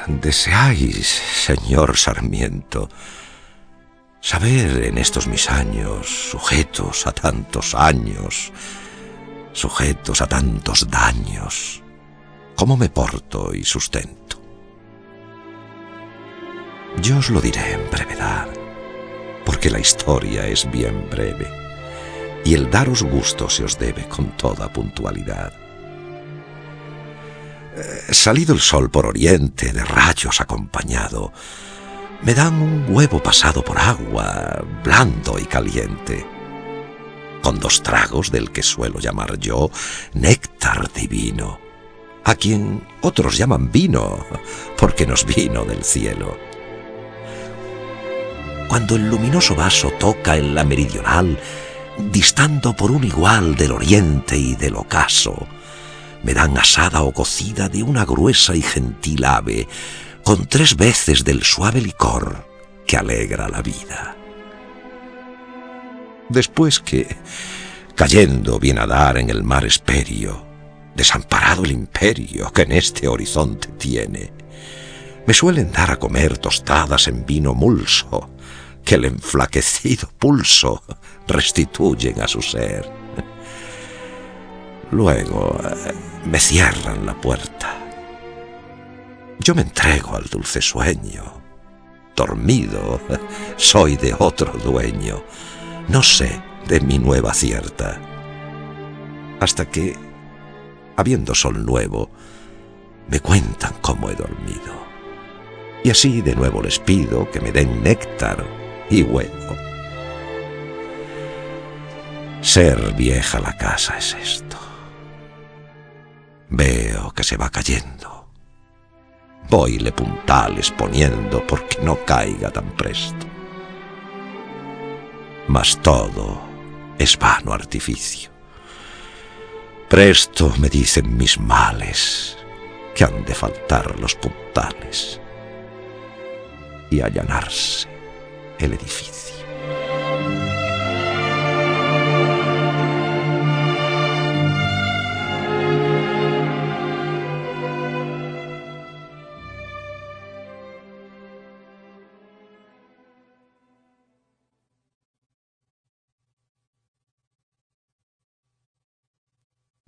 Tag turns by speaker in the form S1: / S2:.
S1: ¿Deseáis, señor Sarmiento, saber en estos mis años, sujetos a tantos años, sujetos a tantos daños, cómo me porto y sustento? Yo os lo diré en brevedad, porque la historia es bien breve, y el daros gusto se os debe con toda puntualidad. Salido el sol por oriente, de rayos acompañado, me dan un huevo pasado por agua, blando y caliente, con 2 tragos del que suelo llamar yo néctar divino, a quien otros llaman vino, porque nos vino del cielo. Cuando el luminoso vaso toca en la meridional, distando por un igual del oriente y del ocaso, me dan asada o cocida de una gruesa y gentil ave, con 3 veces del suave licor que alegra la vida. Después que, cayendo bien a dar en el mar Hesperio, desamparado el imperio que en este horizonte tiene, me suelen dar a comer tostadas en vino mulso, que el enflaquecido pulso restituyen a su ser. Luego me cierran la puerta. Yo me entrego al dulce sueño. Dormido, soy de otro dueño. No sé de mi nueva cierta. Hasta que, habiendo sol nuevo, me cuentan cómo he dormido. Y así de nuevo les pido que me den néctar y huevo. Ser vieja la casa es esto. Veo que se va cayendo. Voyle puntales poniendo porque no caiga tan presto. Mas todo es vano artificio. Presto me dicen mis males que han de faltar los puntales y allanarse el edificio.